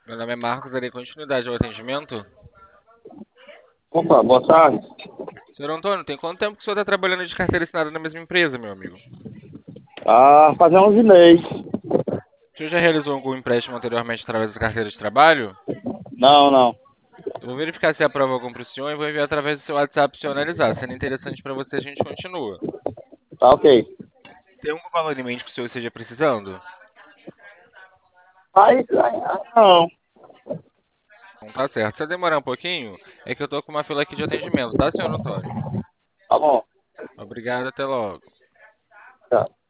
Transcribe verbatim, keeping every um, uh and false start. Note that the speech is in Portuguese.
Meu nome é Marcos, darei continuidade ao atendimento. Opa, boa tarde. Senhor Antônio, tem quanto tempo que o senhor está trabalhando de carteira assinada na mesma empresa, meu amigo? Ah, fazer onze meses. O senhor já realizou algum empréstimo anteriormente através da carteira de trabalho? Não, não. Eu vou verificar se aprova algum para o senhor e vou enviar através do seu WhatsApp para o senhor analisar. Sendo interessante para você, a gente continua. Tá ok. Tem algum valor em mente que o senhor esteja precisando? Aí, aí, aí não. Não tá certo. Se eu demorar um pouquinho, é que eu tô com uma fila aqui de atendimento, tá, senhor Antônio? Tá bom. Obrigado, até logo. Tá.